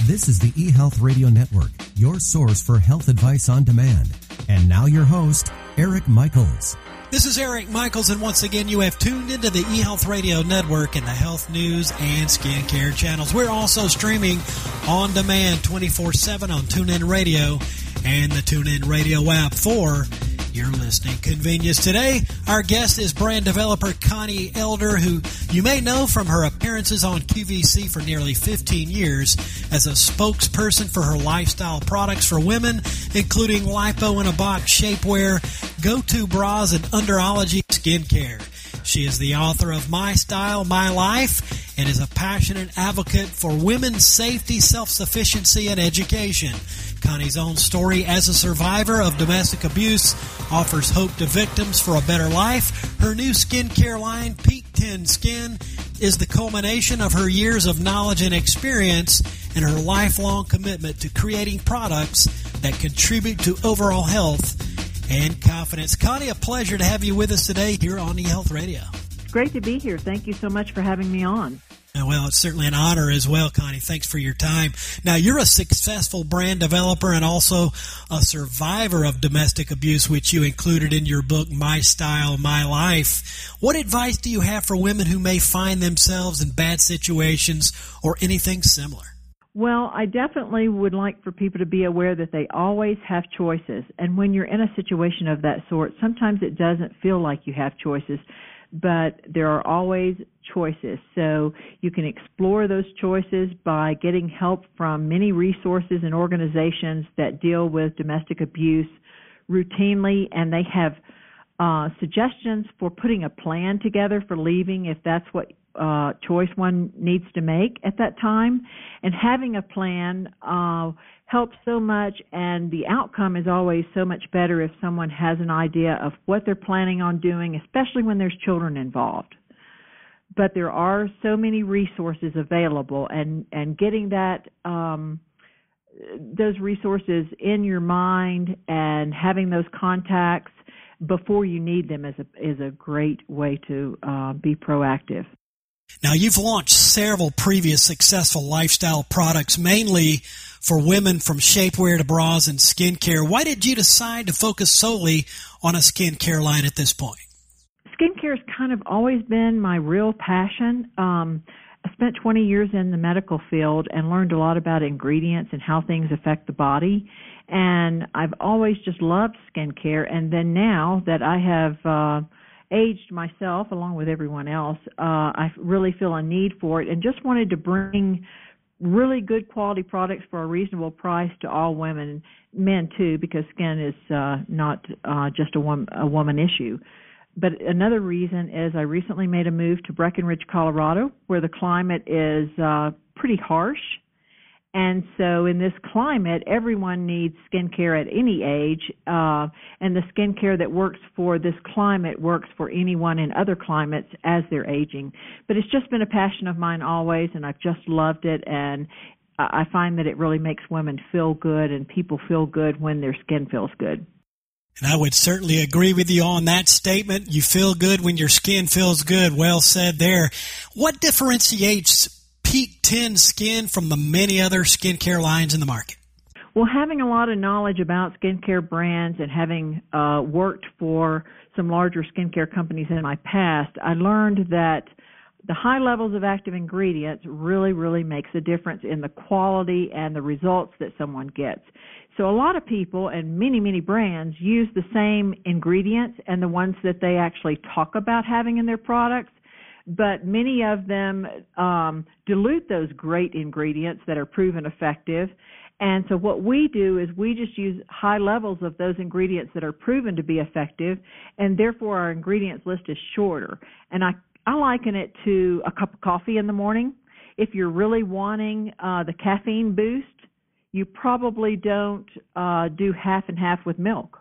This is the eHealth Radio Network, your source for health advice on demand. And now your host, Eric Michaels. This is Eric Michaels, and once again, you have tuned into the eHealth Radio Network and the health news and skincare channels. We're also streaming on demand 24/7 on TuneIn Radio and the TuneIn Radio app for your listening convenience. Today, our guest is brand developer Connie Elder, who you may know from her appearances on QVC for nearly 15 years as a spokesperson for her lifestyle products for women, including Lipo-in-a-Box shapewear, go-to bras, and Underology skincare. She is the author of My Style, My Life, and is a passionate advocate for women's safety, self-sufficiency, and education. Connie's own story as a survivor of domestic abuse offers hope to victims for a better life. Her new skincare line, Peak 10 Skin, is the culmination of her years of knowledge and experience and her lifelong commitment to creating products that contribute to overall health and confidence. Connie, a pleasure to have you with us today here on eHealth Radio. It's great to be here. Thank you so much for having me on. Well, it's certainly an honor as well, Connie. Thanks for your time. Now, you're a successful brand developer and also a survivor of domestic abuse, which you included in your book, My Style, My Life. What advice do you have for women who may find themselves in bad situations or anything similar? Well, I definitely would like for people to be aware that they always have choices. And when you're in a situation of that sort, sometimes it doesn't feel like you have choices, but there are always choices. So you can explore those choices by getting help from many resources and organizations that deal with domestic abuse routinely, and they have suggestions for putting a plan together for leaving if that's what choice one needs to make at that time. And having a plan helps so much, and the outcome is always so much better if someone has an idea of what they're planning on doing, especially when there's children involved. But there are so many resources available, and getting that those resources in your mind and having those contacts before you need them is a great way to be proactive. Now, you've launched several previous successful lifestyle products, mainly for women, from shapewear to bras and skincare. Why did you decide to focus solely on a skincare line at this point? Skincare has kind of always been my real passion. I spent 20 years in the medical field and learned a lot about ingredients and how things affect the body. And I've always just loved skincare. And then now that I have aged myself along with everyone else, I really feel a need for it and just wanted to bring really good quality products for a reasonable price to all women, men too, because skin is not just a woman issue. But another reason is I recently made a move to Breckenridge, Colorado, where the climate is pretty harsh. And so in this climate, everyone needs skincare at any age, and the skincare that works for this climate works for anyone in other climates as they're aging. But it's just been a passion of mine always, and I've just loved it, and I find that it really makes women feel good, and people feel good when their skin feels good. And I would certainly agree with you on that statement. You feel good when your skin feels good. Well said there. What differentiates Peak 10 Skin from the many other skincare lines in the market? Well, having a lot of knowledge about skincare brands and having worked for some larger skincare companies in my past, I learned that the high levels of active ingredients really makes a difference in the quality and the results that someone gets. So a lot of people and many brands use the same ingredients and the ones that they actually talk about having in their products, but many of them dilute those great ingredients that are proven effective. And so what we do is we just use high levels of those ingredients that are proven to be effective, and therefore our ingredients list is shorter. And I liken it to a cup of coffee in the morning. If you're really wanting the caffeine boost, you probably don't do half and half with milk.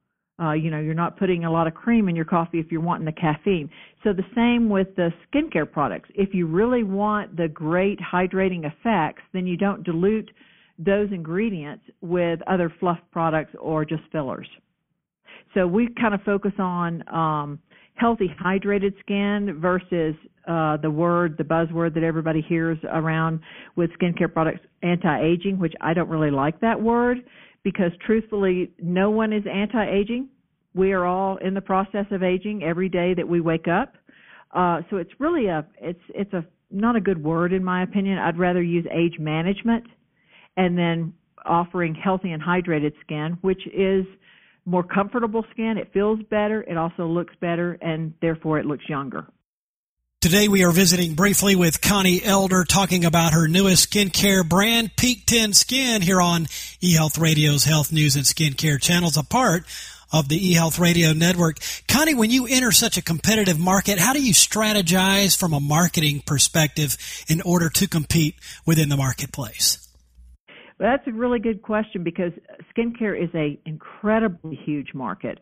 You're not putting a lot of cream in your coffee if you're wanting the caffeine. So the same with the skincare products. If you really want the great hydrating effects, then you don't dilute those ingredients with other fluff products or just fillers. So we kind of focus on healthy, hydrated skin versus the buzzword that everybody hears around with skincare products, anti-aging, which I don't really like that word because truthfully, no one is anti-aging. We are all in the process of aging every day that we wake up. So it's really it's not a good word in my opinion. I'd rather use age management and then offering healthy and hydrated skin, which is more comfortable skin. It feels better. It also looks better, and therefore it looks younger. Today we are visiting briefly with Connie Elder, talking about her newest skincare brand, Peak 10 Skin, here on eHealth Radio's Health News and Skincare channels, a part of the eHealth Radio Network. Connie, when you enter such a competitive market, how do you strategize from a marketing perspective in order to compete within the marketplace? Well, that's a really good question because skincare is a incredibly huge market,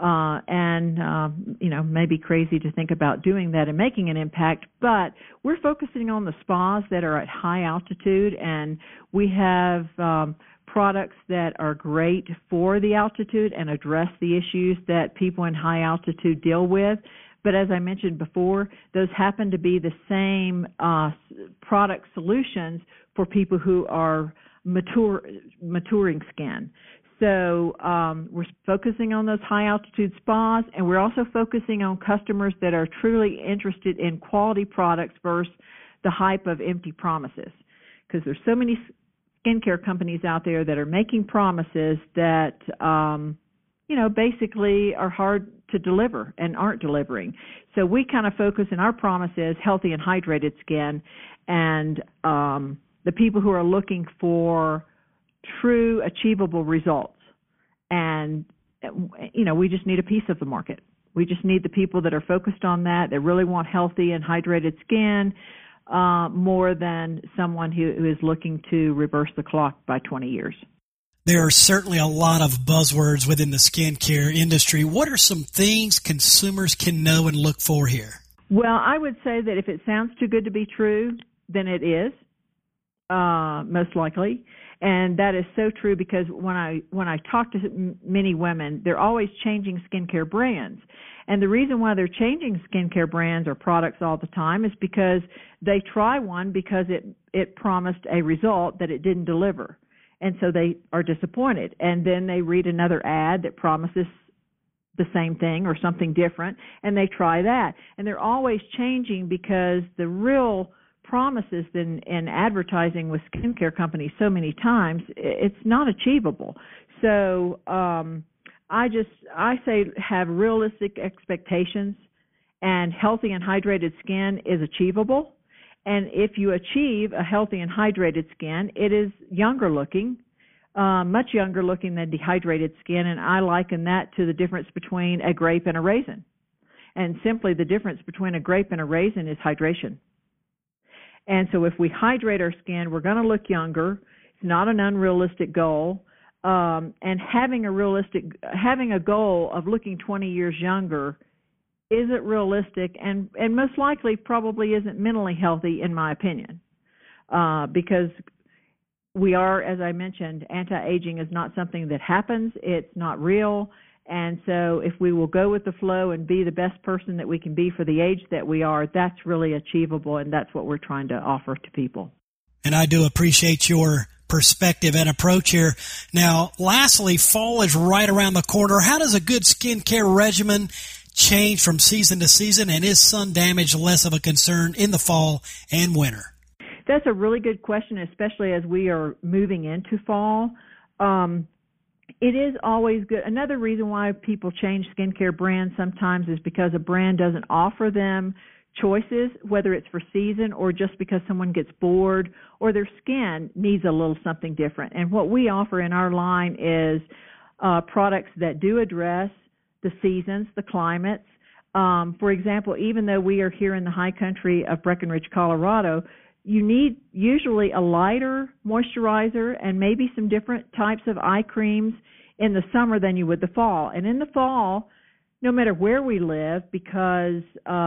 and maybe crazy to think about doing that and making an impact. But we're focusing on the spas that are at high altitude, and we have products that are great for the altitude and address the issues that people in high altitude deal with. But as I mentioned before, those happen to be the same product solutions for people who are maturing skin. So we're focusing on those high-altitude spas, and we're also focusing on customers that are truly interested in quality products versus the hype of empty promises. Because there's so many skincare companies out there that are making promises that, basically are hard to deliver and aren't delivering. So we kind of focus, and our promise is healthy and hydrated skin, and the people who are looking for true achievable results. And, we just need a piece of the market. We just need the people that are focused on that really want healthy and hydrated skin more than someone who is looking to reverse the clock by 20 years. There are certainly a lot of buzzwords within the skincare industry. What are some things consumers can know and look for here? Well, I would say that if it sounds too good to be true, then it is. Most likely, and that is so true because when I talk to many women, they're always changing skincare brands, and the reason why they're changing skincare brands or products all the time is because they try one because it promised a result that it didn't deliver, and so they are disappointed, and then they read another ad that promises the same thing or something different, and they try that, and they're always changing because the real promises in advertising with skincare companies so many times, it's not achievable. So I say have realistic expectations, and healthy and hydrated skin is achievable. And if you achieve a healthy and hydrated skin, it is younger looking, much younger looking than dehydrated skin, and I liken that to the difference between a grape and a raisin. And simply the difference between a grape and a raisin is hydration. And so if we hydrate our skin, we're going to look younger. It's not an unrealistic goal. And having a goal of looking 20 years younger isn't realistic and most likely probably isn't mentally healthy in my opinion. Because we are, as I mentioned, anti-aging is not something that happens. It's not real. And so if we will go with the flow and be the best person that we can be for the age that we are, that's really achievable, and that's what we're trying to offer to people. And I do appreciate your perspective and approach here. Now, lastly, fall is right around the corner. How does a good skincare regimen change from season to season, and is sun damage less of a concern in the fall and winter? That's a really good question, especially as we are moving into fall. It is always good. Another reason why people change skincare brands sometimes is because a brand doesn't offer them choices, whether it's for season or just because someone gets bored or their skin needs a little something different. And what we offer in our line is products that do address the seasons, the climates. For example, even though we are here in the high country of Breckenridge, Colorado, you need usually a lighter moisturizer and maybe some different types of eye creams in the summer than you would the fall. And in the fall, no matter where we live, because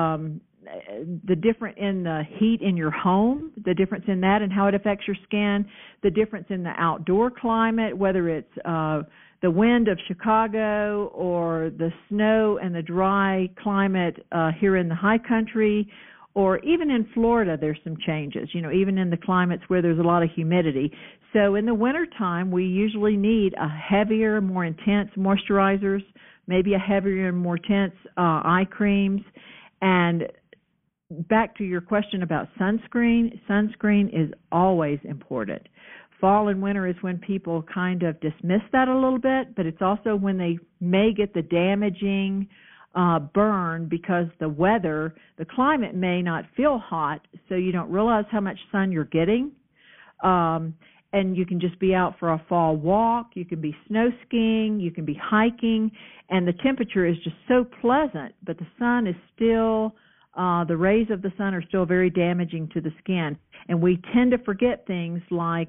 the difference in the heat in your home, the difference in that and how it affects your skin, the difference in the outdoor climate, whether it's the the wind of Chicago or the snow and the dry climate here in the high country, or even in Florida, there's some changes, even in the climates where there's a lot of humidity. So in the wintertime, we usually need a heavier, more intense moisturizers, maybe a heavier and more intense eye creams. And back to your question about sunscreen is always important. Fall and winter is when people kind of dismiss that a little bit, but it's also when they may get the damaging burn because the climate may not feel hot, so you don't realize how much sun you're getting. And you can just be out for a fall walk, you can be snow skiing, you can be hiking, and the temperature is just so pleasant, but the sun is still, the rays of the sun are still very damaging to the skin. And we tend to forget things like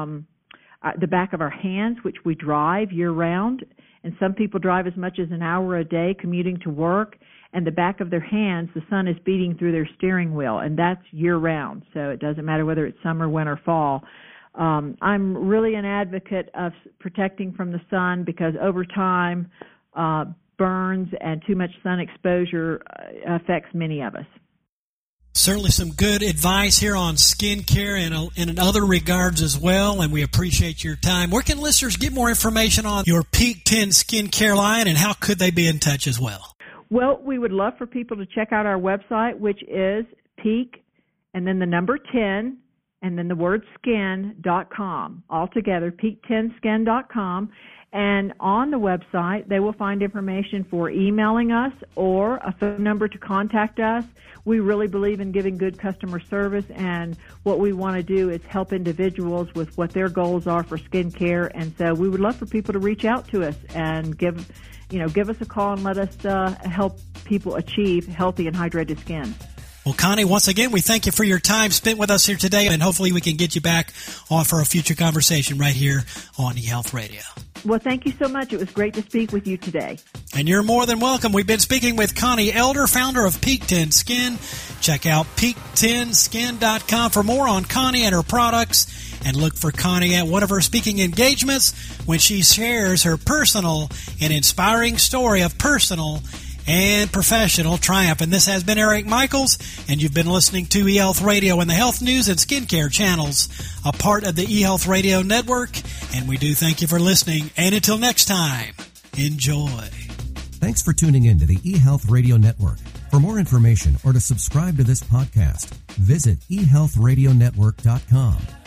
the back of our hands, which we drive year-round. And some people drive as much as an hour a day commuting to work, and the back of their hands, the sun is beating through their steering wheel, and that's year-round. So it doesn't matter whether it's summer, winter, fall. I'm really an advocate of protecting from the sun because over time, burns and too much sun exposure affects many of us. Certainly some good advice here on skincare and in other regards as well, and we appreciate your time. Where can listeners get more information on your Peak 10 skincare line, and how could they be in touch as well? Well, we would love for people to check out our website, which is Peak, and then the number 10, and then the word skin.com. Altogether, peak10skin.com. And on the website, they will find information for emailing us or a phone number to contact us. We really believe in giving good customer service, and what we want to do is help individuals with what their goals are for skincare. And so we would love for people to reach out to us and give us a call and let us help people achieve healthy and hydrated skin. Well, Connie, once again, we thank you for your time spent with us here today, and hopefully we can get you back on for a future conversation right here on eHealth Radio. Well, thank you so much. It was great to speak with you today. And you're more than welcome. We've been speaking with Connie Elder, founder of Peak 10 Skin. Check out peak10skin.com for more on Connie and her products, and look for Connie at one of her speaking engagements when she shares her personal and inspiring story of personal and professional triumph. And this has been Eric Michaels, and you've been listening to eHealth Radio and the Health News and Skincare channels, a part of the eHealth Radio Network. And we do thank you for listening. And until next time, enjoy. Thanks for tuning in to the eHealth Radio Network. For more information or to subscribe to this podcast, visit eHealthRadioNetwork.com.